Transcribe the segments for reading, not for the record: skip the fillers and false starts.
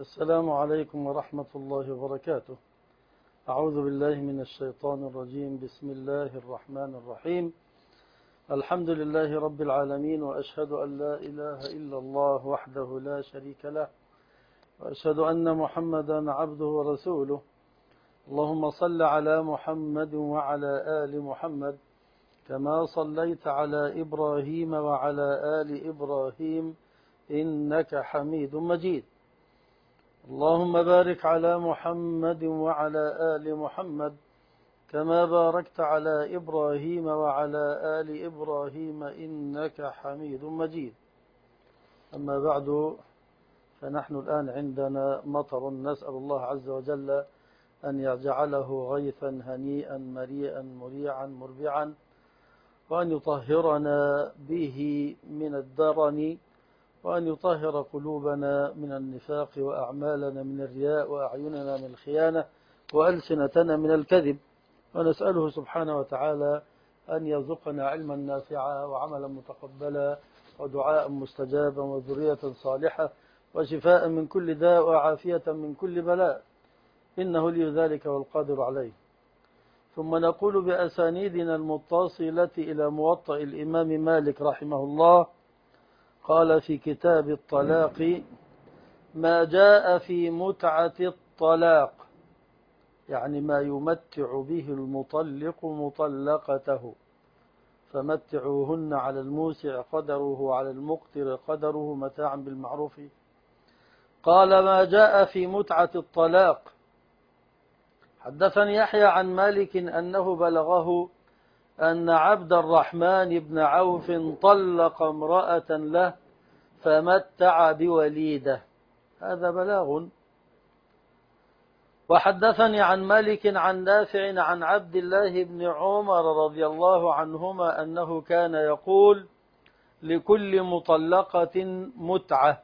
السلام عليكم ورحمة الله وبركاته. أعوذ بالله من الشيطان الرجيم. بسم الله الرحمن الرحيم. الحمد لله رب العالمين، وأشهد أن لا إله إلا الله وحده لا شريك له، وأشهد أن محمدا عبده ورسوله. اللهم صل على محمد وعلى آل محمد كما صليت على إبراهيم وعلى آل إبراهيم إنك حميد مجيد. اللهم بارك على محمد وعلى آل محمد كما باركت على إبراهيم وعلى آل إبراهيم إنك حميد مجيد. أما بعد، فنحن الآن عندنا مطر، نسأل الله عز وجل أن يجعله غيثا هنيئا مريئا مريعا مربعا، وأن يطهرنا به من الدرن، وأن يطهر قلوبنا من النفاق، وأعمالنا من الرياء، وأعيننا من الخيانة، وألسنتنا من الكذب. ونسأله سبحانه وتعالى أن يرزقنا علما نافعا وعملا متقبلا ودعاء مستجابا وذرية صالحة وشفاء من كل داء وعافية من كل بلاء، إنه لي ذلك والقادر عليه. ثم نقول بأسانيدنا المتصلة إلى موطأ الإمام مالك رحمه الله. قال في كتاب الطلاق: ما جاء في متعة الطلاق، يعني ما يمتع به المطلق مطلقته، فمتعوهن على الموسع قدره وعلى المقتر قدره متاعا بالمعروف. قال: ما جاء في متعة الطلاق. حدثني يحيى عن مالك أنه بلغه أن عبد الرحمن بن عوف طلق امرأة له فمتع بوليده. هذا بلاغ. وحدثني عن مالك عن نافع عن عبد الله بن عمر رضي الله عنهما أنه كان يقول: لكل مطلقة متعة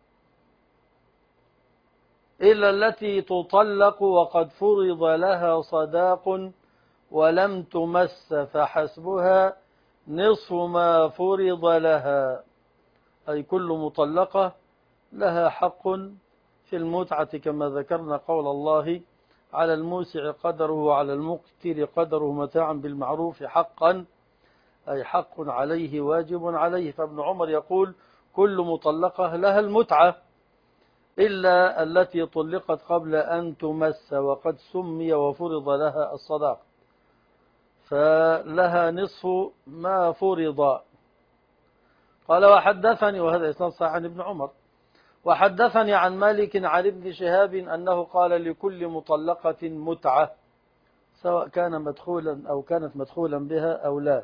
إلا التي تطلق وقد فرض لها صداق ولم تمس، فحسبها نصف ما فرض لها. أي كل مطلقة لها حق في المتعة، كما ذكرنا قول الله: على الموسع قدره وعلى المقتر قدره متاعا بالمعروف حقا، أي حق عليه واجب عليه. فابن عمر يقول: كل مطلقة لها المتعة إلا التي طلقت قبل أن تمس وقد سمي وفرض لها الصداق، فلها نصف ما فرض. قال: وحدثني، وهذا إسناد صحيح عن ابن عمر، وحدثني عن مالك عن ابن شهاب أنه قال: لكل مطلقة متعة، سواء كان مدخولا أو كانت مدخولا بها أو لا.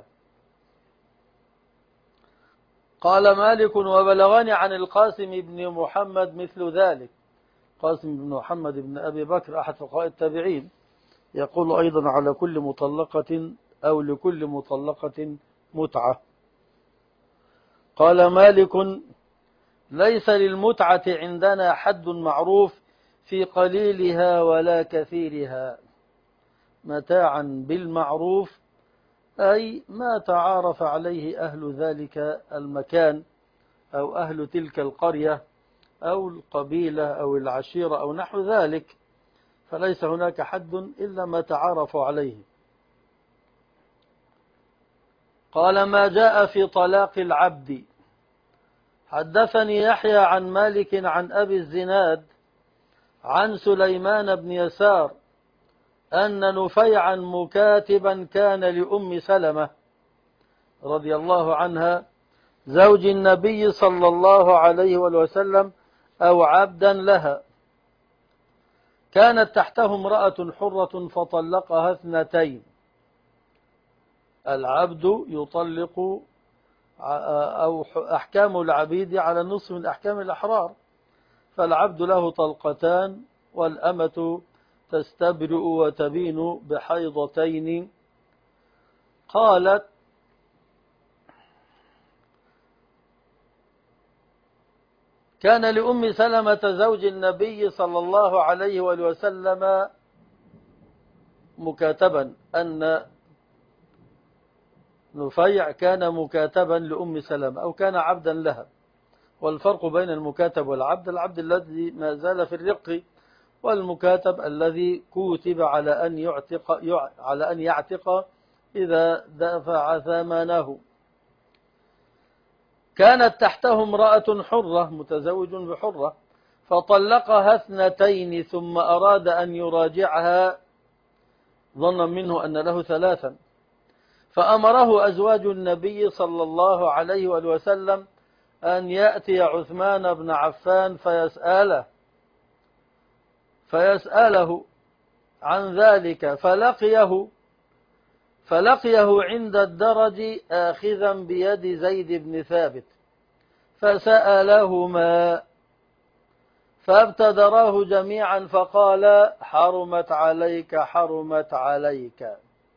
قال مالك: وبلغني عن القاسم بن محمد مثل ذلك. قاسم بن محمد بن أبي بكر أحد فقهاء التابعين، يقول أيضا: على كل مطلقة أو لكل مطلقة متعة. قال مالك: ليس للمتعة عندنا حد معروف في قليلها ولا كثيرها. متاعا بالمعروف أي ما تعارف عليه أهل ذلك المكان أو أهل تلك القرية أو القبيلة أو العشيرة أو نحو ذلك، فليس هناك حد إلا ما تعارفوا عليه. قال: ما جاء في طلاق العبد. حدثني يحيى عن مالك عن أبي الزناد عن سليمان بن يسار أن نفيعا مكاتبا كان لأم سلمة رضي الله عنها زوج النبي صلى الله عليه وسلم أو عبدا لها، كانت تحته امرأة حرة فطلقها 2. العبد يطلق، أو أحكام العبيد على نصف من أحكام الأحرار، فالعبد له طلقتان، والأمة تستبرئ وتبين بحيضتين. قالت: كان لأم سلمة زوج النبي صلى الله عليه وسلم مكاتبا، أن نفيع كان مكاتبا لأم سلمة أو كان عبدا لها، والفرق بين المكاتب والعبد: العبد الذي ما زال في الرق، والمكاتب الذي كتب على أن يعتق إذا دفع ثمنه. كانت تحته امرأة حرة، متزوج بحرة، فطلقها 2 ثم أراد أن يراجعها ظنا منه أن له 3، فأمره أزواج النبي صلى الله عليه وسلم أن يأتي عثمان بن عفان فيسأله عن ذلك، فلقيه عند الدرج آخذا بيد زيد بن ثابت، فسألهما فابتدراه جميعا فقال: حرمت عليك حرمت عليك.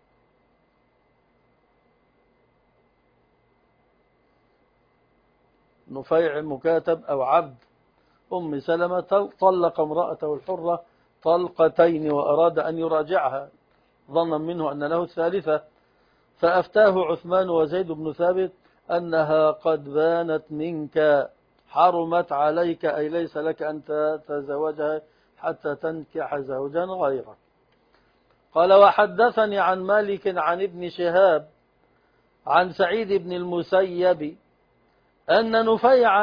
نفيع مكاتب أو عبد أم سلمة طلق امرأته الحرة 2 وأراد أن يراجعها ظنا منه أن له 3، فأفتاه عثمان وزيد بن ثابت أنها قد بانت منك، حرمت عليك، أي ليس لك أن تتزوجها حتى تنكح زوجا غيره. قال: وحدثني عن مالك عن ابن شهاب عن سعيد بن المسيب أن نفيعا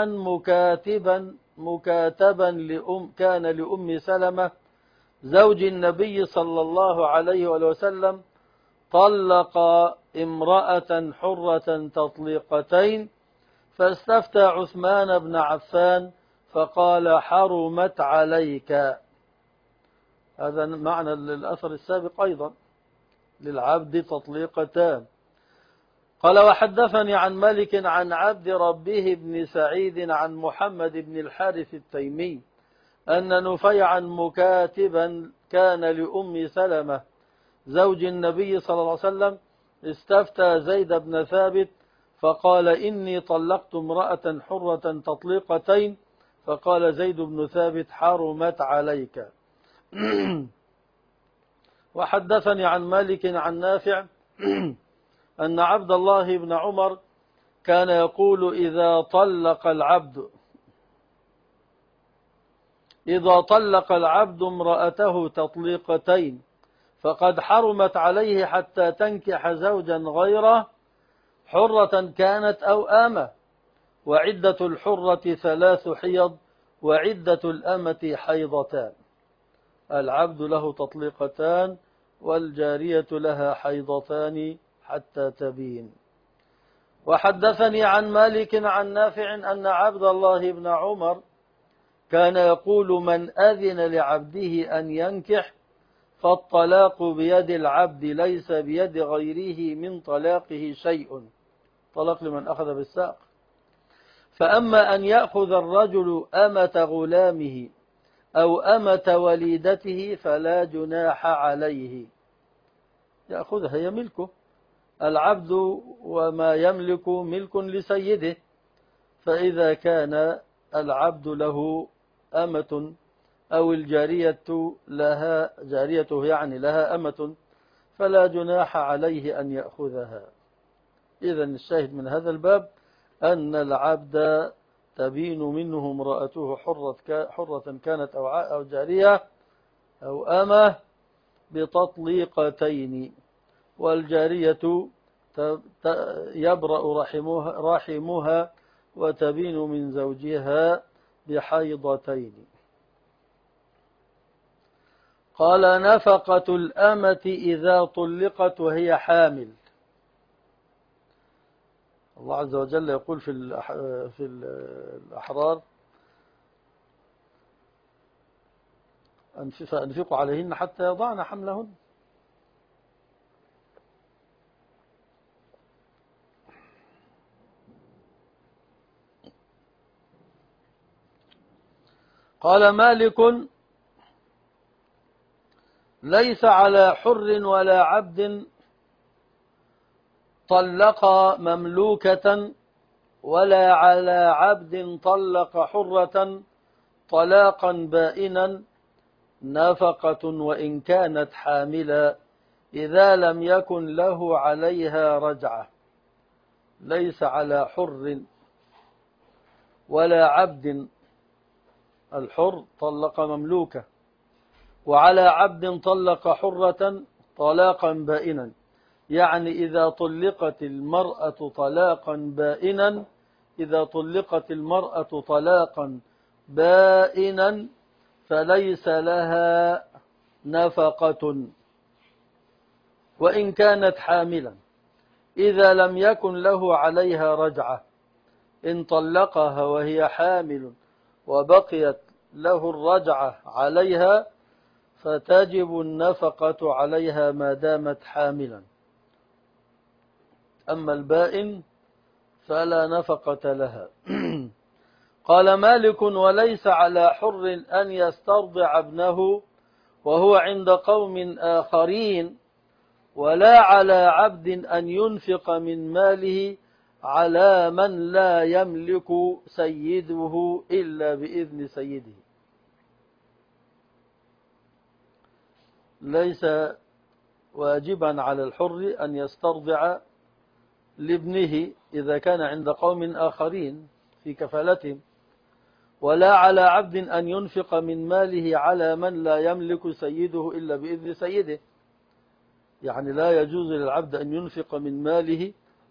مكاتبا كان لأم سلمة زوج النبي صلى الله عليه وسلم طلق امرأة حرة 2، فاستفتى عثمان بن عفان فقال: حرمت عليك. هذا معنى الأثر السابق أيضا، للعبد 2. قال: وحدثني عن مالك عن عبد ربه بن سعيد عن محمد بن الحارث التيمي أن نفيعا مكاتبا كان لأم سلمة زوج النبي صلى الله عليه وسلم استفتى زيد بن ثابت فقال: إني طلقت امرأة حرة 2، فقال زيد بن ثابت: حرمت عليك. وحدثني عن مالك عن نافع أن عبد الله بن عمر كان يقول: إذا طلق العبد امرأته 2 فقد حرمت عليه حتى تنكح زوجا غيره، حرة كانت أو آمة، وعدة الحرة 3 حيض، وعدة الأمة حيضتان. العبد له 2 والجارية لها حيضتان حتى تبين. وحدثني عن مالك عن نافع أن عبد الله بن عمر كان يقول: من أذن لعبده أن ينكح فالطلاق بيد العبد ليس بيد غيره من طلاقه شيء. طلاق لمن أخذ بالساق. فأما أن يأخذ الرجل أمة غلامه أو أمة وليدته فلا جناح عليه، يأخذها، هي ملكه. العبد وما يملك ملك لسيده، فإذا كان العبد له أمة أو الجارية لها جاريته يعني لها أمة فلا جناح عليه أن يأخذها. إذن الشاهد من هذا الباب أن العبد تبين منه امرأته حرة كانت أو جارية أو أمة ب2، والجارية يبرأ رحمها وتبين من زوجها ب2. قال: نفقة الأمة إذا طلقت وهي حامل. الله عز وجل يقول في الأحرار: فأنفقوا عليهن حتى يضعن حملهن. قال مالك: ليس على حر ولا عبد طلق مملوكة ولا على عبد طلق حرة طلاقا بائنا نفقة وإن كانت حاملا إذا لم يكن له عليها رجعة. ليس على حر ولا عبد الحر طلق مملوكة، وعلى عبد طلق حرة طلاقا بائنا. يعني إذا طلقت المرأة طلاقا بائنا، إذا طلقت المرأة طلاقا بائنا فليس لها نفقة وإن كانت حاملا، إذا لم يكن له عليها رجعة. إن طلقها وهي حامل وبقيت له الرجعة عليها فتجب النفقة عليها ما دامت حاملا. أما البائن فلا نفقة لها. قال مالك: وليس على حر أن يسترضع ابنه وهو عند قوم آخرين، ولا على عبد أن ينفق من ماله على من لا يملك سيده إلا بإذن سيده. ليس واجبا على الحر أن يسترضع لابنه إذا كان عند قوم آخرين في كفالتهم، ولا على عبد أن ينفق من ماله على من لا يملك سيده إلا بإذن سيده. يعني لا يجوز للعبد أن ينفق من ماله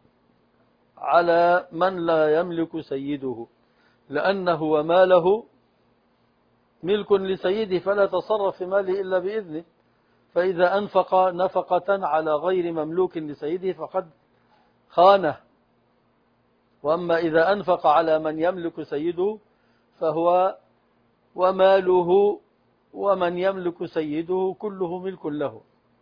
على من لا يملك سيده، لأنه وماله ملك لسيده فلا يتصرف في ماله إلا بإذنه. فإذا أنفق نفقة على غير مملوك لسيده فقد خانه. وأما إذا أنفق على من يملك سيده فهو وماله ومن يملك سيده كله ملك له.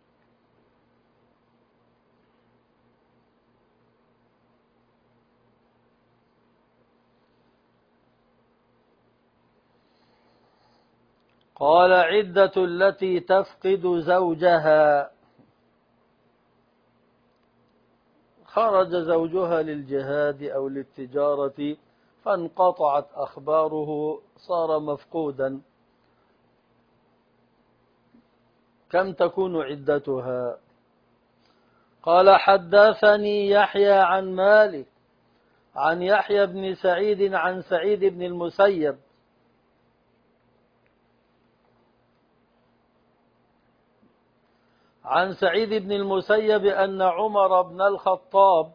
قال: عدة التي تفقد زوجها. خرج زوجها للجهاد أو للتجارة فانقطعت أخباره، صار مفقودا. كم تكون عدتها؟ قال: حدثني يحيى عن مالك عن يحيى بن سعيد عن سعيد بن المسيب عن سعيد بن المسيب أن عمر بن الخطاب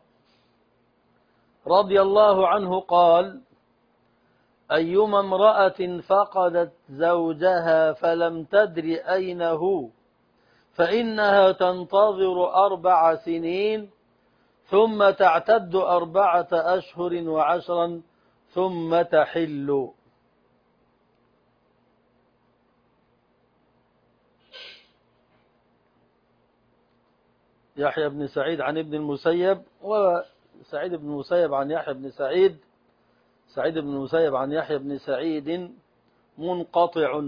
رضي الله عنه قال: أيما امرأة فقدت زوجها فلم تدر أين هو فإنها تنتظر 4 سنين ثم تعتد 4 أشهر و10 ثم تحل. يحيى بن سعيد عن ابن المسيب، وسعيد بن المسيب عن يحيى بن سعيد. سعيد بن المسيب عن يحيى بن سعيد منقطع،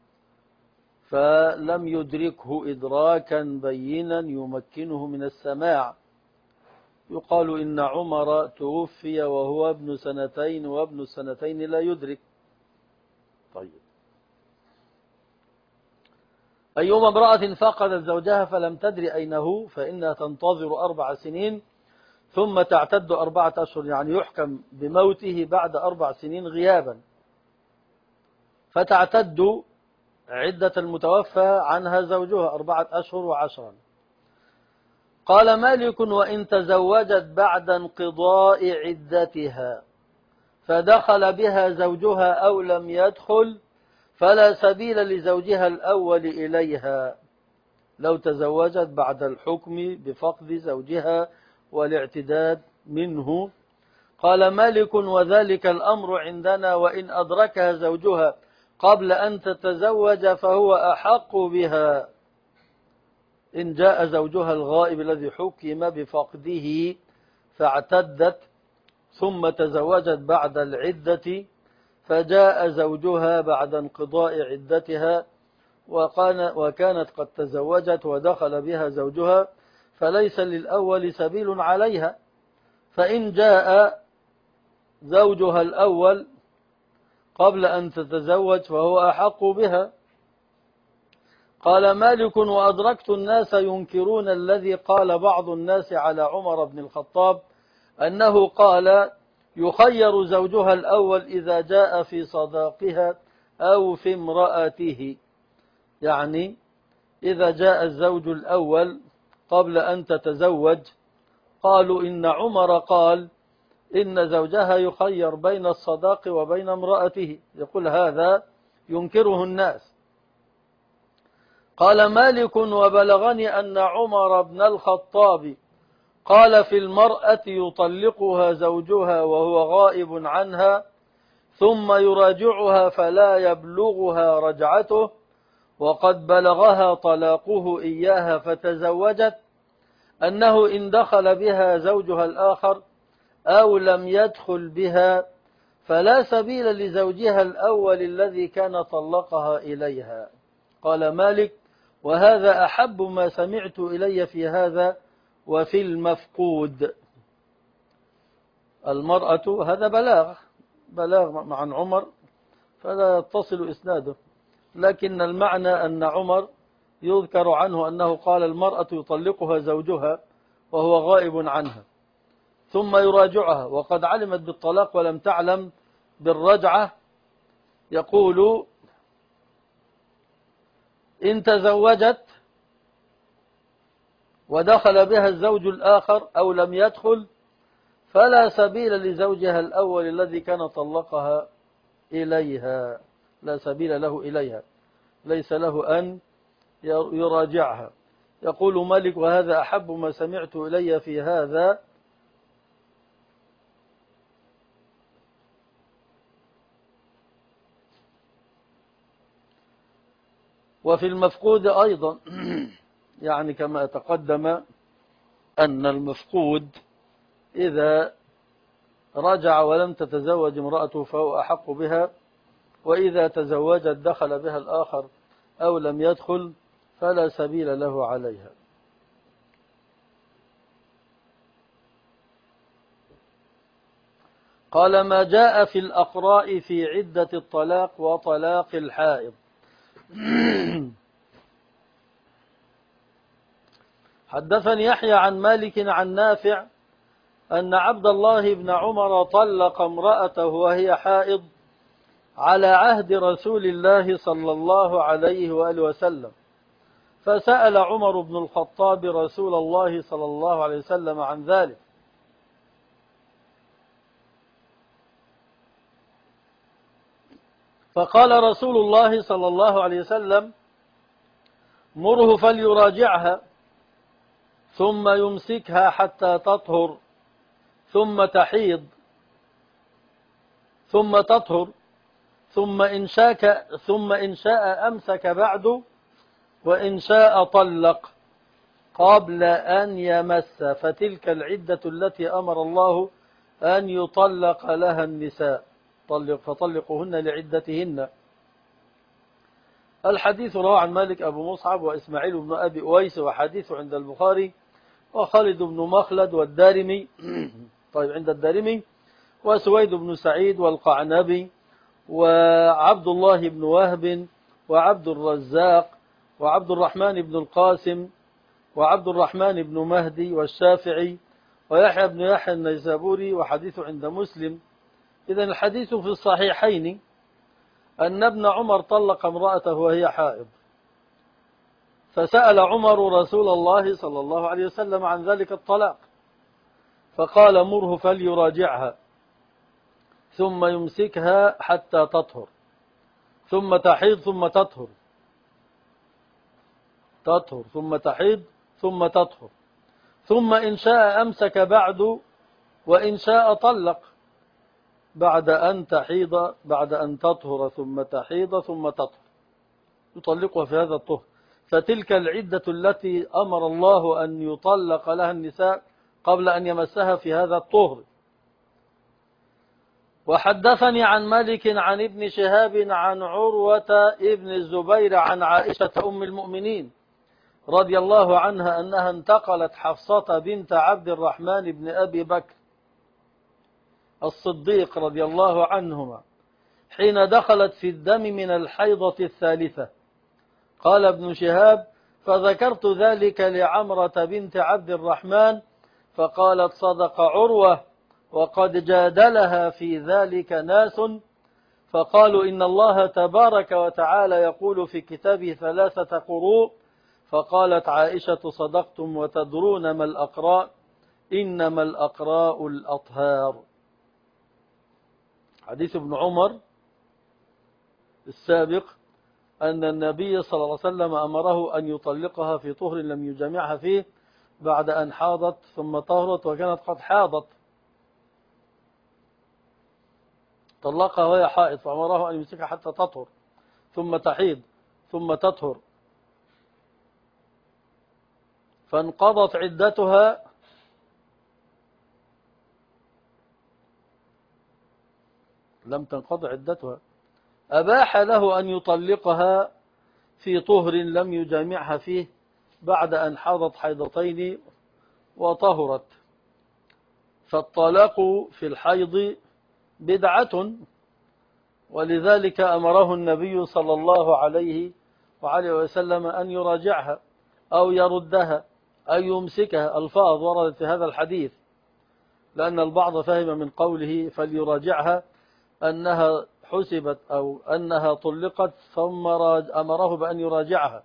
فلم يدركه إدراكا بينا يمكنه من السماع. يقال إن عمر توفي وهو ابن 2 وابن 2 لا يدرك. طيب، أيما امرأة فقدت زوجها فلم تدر أين هو فإنها تنتظر 4 سنين ثم تعتد 4 أشهر، يعني يحكم بموته بعد 4 سنين غيابا، فتعتد عدة المتوفى عنها زوجها 4 أشهر و10. قال مالك: وإن تزوجت بعد انقضاء عدتها فدخل بها زوجها أو لم يدخل فلا سبيل لزوجها الأول إليها، لو تزوجت بعد الحكم بفقد زوجها والاعتداد منه. قال مالك: وذلك الأمر عندنا وإن أدركها زوجها قبل أن تتزوج فهو أحق بها. إن جاء زوجها الغائب الذي حكم بفقده فاعتدت ثم تزوجت بعد العدة، فجاء زوجها بعد انقضاء عدتها وكانت قد تزوجت ودخل بها زوجها، فليس للأول سبيل عليها. فإن جاء زوجها الأول قبل أن تتزوج فهو أحق بها. قال مالك: وأدركت الناس ينكرون الذي قال بعض الناس على عمر بن الخطاب أنه قال: يخير زوجها الأول إذا جاء في صداقها أو في امرأته. يعني إذا جاء الزوج الأول قبل أن تتزوج، قالوا إن عمر قال إن زوجها يخير بين الصداق وبين امرأته، يقول هذا ينكره الناس. قال مالك وبلغني أن عمر بن الخطاب قال في المرأة يطلقها زوجها وهو غائب عنها ثم يراجعها فلا يبلغها رجعته، وقد بلغها طلاقه إياها فتزوجت، أنه إن دخل بها زوجها الآخر أو لم يدخل بها فلا سبيل لزوجها الأول الذي كان طلقها إليها. قال مالك وهذا أحب ما سمعت إلي في هذا وفي المفقود. المرأة هذا بلاغ عن عمر فلا يتصل إسناده، لكن المعنى أن عمر يذكر عنه أنه قال المرأة يطلقها زوجها وهو غائب عنها ثم يراجعها وقد علمت بالطلاق ولم تعلم بالرجعة. يقول إن تزوجت ودخل بها الزوج الآخر أو لم يدخل فلا سبيل لزوجها الأول الذي كان طلقها إليها، لا سبيل له إليها، ليس له أن يراجعها. يقول مالك وهذا أحب ما سمعت إلي في هذا وفي المفقود أيضا. يعني كما تقدم أن المفقود إذا رجع ولم تتزوج امرأته فهو أحق بها، وإذا تزوجت دخل بها الآخر أو لم يدخل فلا سبيل له عليها. قال ما جاء في الأقراء في عدة الطلاق وطلاق الحائض. حدثني يحيى عن مالك عن نافع أن عبد الله بن عمر طلق امرأته وهي حائض على عهد رسول الله صلى الله عليه وآله وسلم، فسأل عمر بن الخطاب رسول الله صلى الله عليه وسلم عن ذلك، فقال رسول الله صلى الله عليه وسلم مره فليراجعها ثم يمسكها حتى تطهر ثم تحيض ثم تطهر ثم إن شاء أمسك بعد وإن شاء طلق قبل أن يمس، فتلك العدة التي أمر الله أن يطلق لها النساء، فطلقوهن لعدتهن. الحديث رواه عن مالك أبو مصعب وإسماعيل بن أبي أويس، وحديث عند البخاري وخالد بن مخلد والدارمي طيب عند الدارمي وسويد بن سعيد والقعنبي وعبد الله بن وهب وعبد الرزاق وعبد الرحمن بن القاسم وعبد الرحمن بن مهدي والشافعي ويحيى بن يحيى النيسابوري، وحديث عند مسلم. إذن الحديث في الصحيحين أن ابن عمر طلق امرأته وهي حائض، فسأل عمر رسول الله صلى الله عليه وسلم عن ذلك الطلاق، فقال مره فليراجعها ثم يمسكها حتى تطهر ثم تحيض ثم تطهر ثم تحيض ثم تطهر ثم إن شاء أمسك بعد وإن شاء طلق بعد أن تطهر ثم تحيض ثم تطهر، يطلقها في هذا الطهر، فتلك العدة التي أمر الله أن يطلق لها النساء قبل أن يمسها في هذا الطهر. وحدثني عن مالك عن ابن شهاب عن عروة ابن الزبير عن عائشة أم المؤمنين رضي الله عنها أنها انتقلت حفصة بنت عبد الرحمن بن أبي بكر الصديق رضي الله عنهما حين دخلت في الدم من الحيضة الثالثة. قال ابن شهاب فذكرت ذلك لعمرة بنت عبد الرحمن فقالت صدق عروة وقد جادلها في ذلك ناس فقالوا إن الله تبارك وتعالى يقول في كتابه 3 قروء، فقالت عائشة صدقتم وتدرون ما الأقراء، إنما الأقراء الأطهار. حديث ابن عمر السابق أن النبي صلى الله عليه وسلم أمره أن يطلقها في طهر لم يجامعها فيه بعد أن حاضت ثم طهرت، وكانت قد حاضت، طلقها وهي حائض، فأمره أن يمسكها حتى تطهر ثم تحيض ثم تطهر، فانقضت عدتها لم تنقض عدتها، أباح له أن يطلقها في طهر لم يجامعها فيه بعد أن حاضت حيضتين وطهرت. فالطلاق في الحيض بدعة، ولذلك أمره النبي صلى الله عليه وعليه وسلم أن يراجعها أو يردها أو يمسكها. الفاظ وردت في هذا الحديث، لأن البعض فهم من قوله فليراجعها أنها حسبت أو أنها طلقت ثم أمره بأن يراجعها،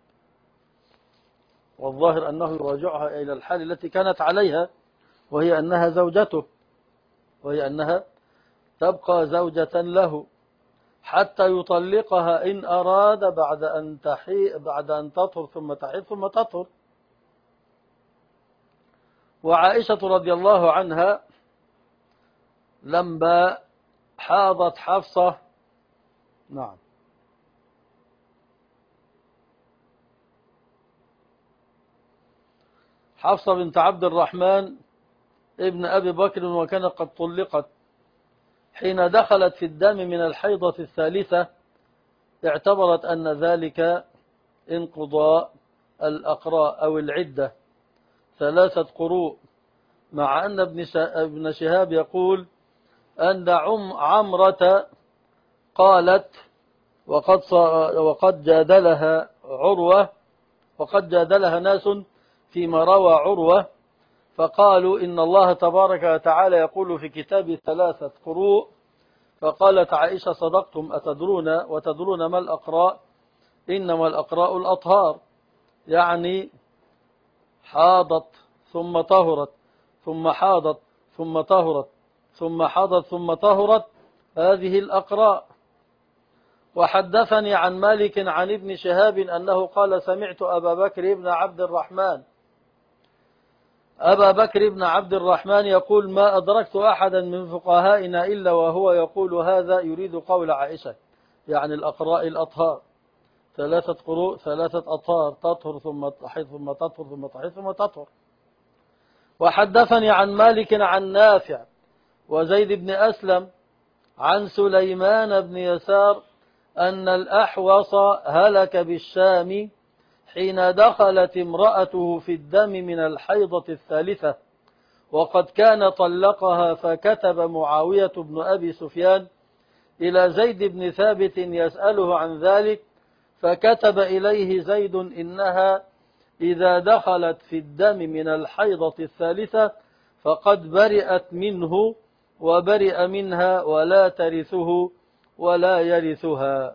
والظاهر أنه يراجعها إلى الحال التي كانت عليها، وهي أنها زوجته، وهي أنها تبقى زوجة له حتى يطلقها إن أراد بعد أن تطهر ثم تحيض ثم تطهر. وعائشة رضي الله عنها لما حاضت حفصة، نعم، حفصة بنت عبد الرحمن ابن أبي بكر، وكانت قد طلقت، حين دخلت في الدم من الحيضة الثالثة اعتبرت أن ذلك انقضاء الأقراء أو العدة 3 قروء، مع أن ابن شهاب يقول أن عمرة قالت وقد جادلها عروة، وقد جادلها ناس فيما روى عروة، فقالوا إن الله تبارك وتعالى يقول في كتابه 3 قروء، فقالت عائشة صدقتم وتدرون ما الأقراء، إنما الأقراء الأطهار، يعني حاضت ثم طهرت ثم حاضت ثم طهرت ثم حاضت ثم طهرت، هذه الأقراء. وحدثني عن مالك عن ابن شهاب أنه قال سمعت أبا بكر بن عبد الرحمن يقول ما أدركت أحدا من فقهائنا إلا وهو يقول هذا، يريد قول عائشة، يعني الأقراء الأطهار 3 قروء 3 أطهار، تطهر ثم تحيض ثم تطهر ثم تحيض ثم تطهر. وحدثني عن مالك عن نافع وزيد بن أسلم عن سليمان بن يسار أن الأحوص هلك بالشام حين دخلت امرأته في الدم من الحيضة الثالثة، وقد كان طلقها، فكتب معاوية بن أبي سفيان إلى زيد بن ثابت يسأله عن ذلك، فكتب إليه زيد إنها إذا دخلت في الدم من الحيضة الثالثة فقد برئت منه وبرئ منها ولا ترثه ولا يرثها.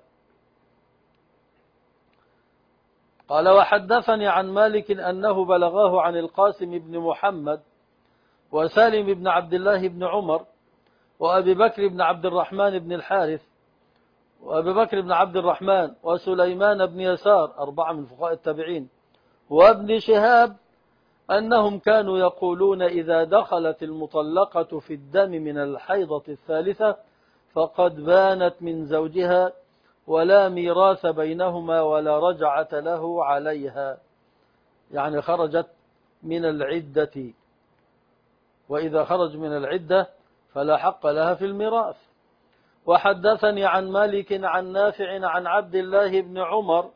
قال وحدثني عن مالك أنه بلغاه عن القاسم بن محمد وسالم بن عبد الله بن عمر وأبي بكر بن عبد الرحمن بن الحارث وأبي بكر بن عبد الرحمن وسليمان بن يسار 4 من فقهاء التابعين وابن شهاب أنهم كانوا يقولون إذا دخلت المطلقة في الدم من الحيضة الثالثة فقد بانت من زوجها ولا ميراث بينهما ولا رجعة له عليها، يعني خرجت من العدة، وإذا خرج من العدة فلا حق لها في الميراث. وحدثني عن مالك عن نافع عن عبد الله بن عمر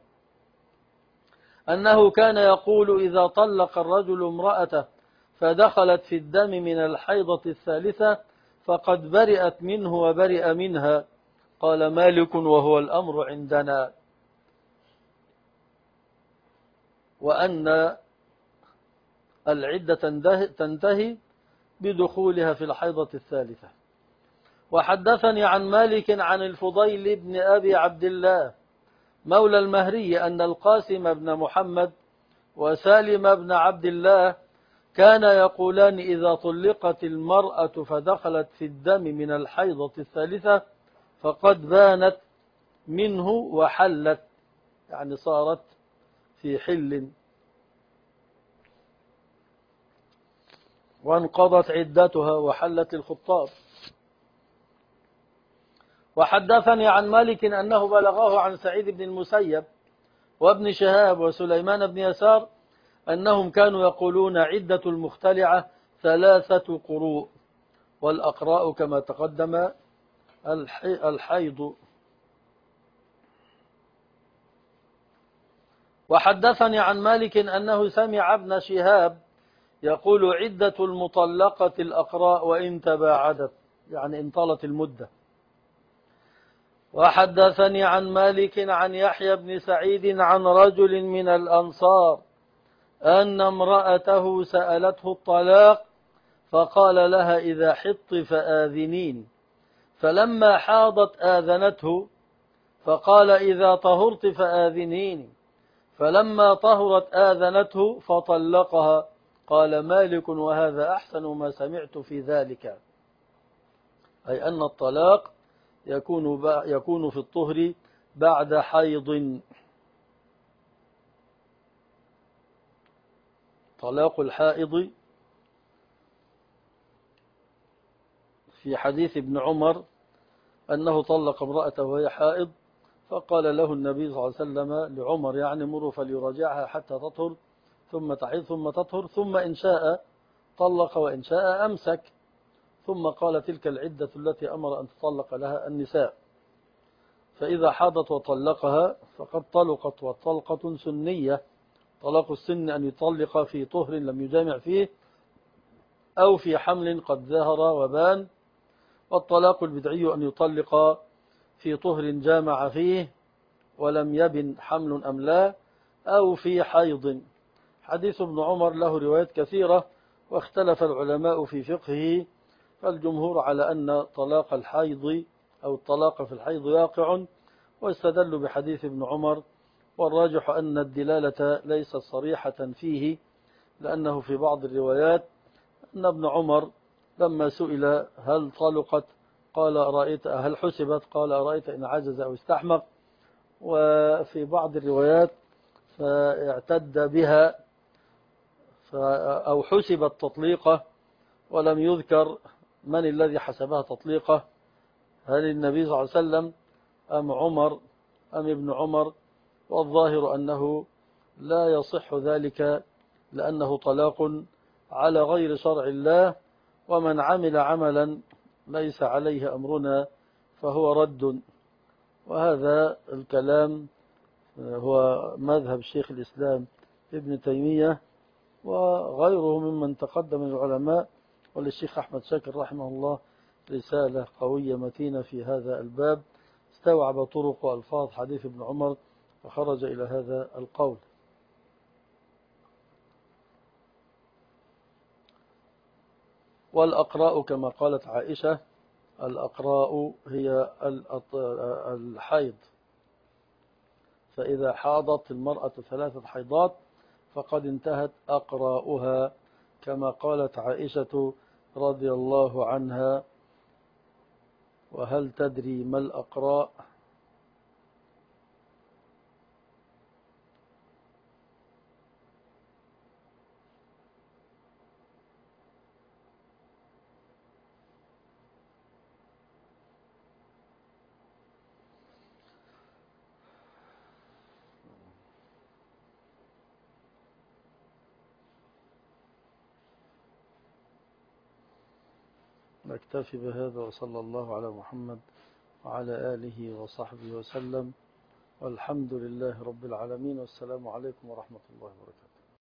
أنه كان يقول إذا طلق الرجل امرأته فدخلت في الدم من الحيضة الثالثة فقد برئت منه وبرئ منها. قال مالك وهو الأمر عندنا، وأن العدة تنتهي بدخولها في الحيضة الثالثة. وحدثني عن مالك عن الفضيل بن أبي عبد الله مولى المهري أن القاسم بن محمد وسالم بن عبد الله كان يقولان إذا طلقت المرأة فدخلت في الدم من الحيضة الثالثة فقد بانت منه وحلت، يعني صارت في حل وانقضت عدتها وحلت الخطاب. وحدثني عن مالك أنه بلغه عن سعيد بن المسيب وابن شهاب وسليمان بن يسار أنهم كانوا يقولون عدة المختلعة 3 قروء، والأقراء كما تقدم الحيض. وحدثني عن مالك أنه سمع ابن شهاب يقول عدة المطلقة الأقراء وإن تباعدت، يعني إن طالت المدة. وحدثني عن مالك عن يحيى بن سعيد عن رجل من الأنصار أن امرأته سألته الطلاق فقال لها إذا حضت فآذنين، فلما حاضت آذنته فقال إذا طهرت فآذنيني، فلما طهرت آذنته فطلقها. قال مالك وهذا أحسن ما سمعت في ذلك، أي أن الطلاق يكون في الطهر بعد حيض. طلاق الحائض في حديث ابن عمر أنه طلق امرأته وهي حائض، فقال له النبي صلى الله عليه وسلم لعمر يعني مروا فليراجعها حتى تطهر ثم تحيض ثم تطهر، ثم إن شاء طلق وإن شاء أمسك، ثم قال تلك العدة التي أمر أن تطلق لها النساء. فإذا حاضت وطلقها فقد طلقت، والطلقة سنية. طلاق السن أن يطلق في طهر لم يجامع فيه أو في حمل قد ظهر وبان، والطلاق البدعي أن يطلق في طهر جامع فيه ولم يبن حمل أم لا، أو في حيض. حديث ابن عمر له روايات كثيرة واختلف العلماء في فقهه، فالجمهور على أن طلاق الحيض أو الطلاق في الحيض واقع، واستدلوا بحديث ابن عمر، والراجح أن الدلالة ليست صريحة فيه، لأنه في بعض الروايات أن ابن عمر لما سئل هل طلقت قال أرأيت هل حسبت قال أرأيت إن عجز أو استحمق، وفي بعض الروايات فاعتد بها أو حسبت تطليقه ولم يذكر من الذي حسبها تطليقه، هل النبي صلى الله عليه وسلم أم عمر أم ابن عمر؟ والظاهر أنه لا يصح ذلك، لأنه طلاق على غير شرع الله، ومن عمل عملا ليس عليه أمرنا فهو رد. وهذا الكلام هو مذهب شيخ الإسلام ابن تيمية وغيره ممن تقدم من العلماء، وللشيخ أحمد شاكر رحمه الله رسالة قوية متينة في هذا الباب، استوعب طرق وألفاظ حديث ابن عمر فخرج إلى هذا القول. والأقراء كما قالت عائشة، الأقراء هي الحيض، فإذا حاضت المرأة 3 حيضات فقد انتهت أقراؤها، كما قالت عائشة رضي الله عنها: وهل تدري ما الأقراء؟ نكتفي بهذا، وصلى الله على محمد وعلى آله وصحبه وسلم، والحمد لله رب العالمين، والسلام عليكم ورحمة الله وبركاته.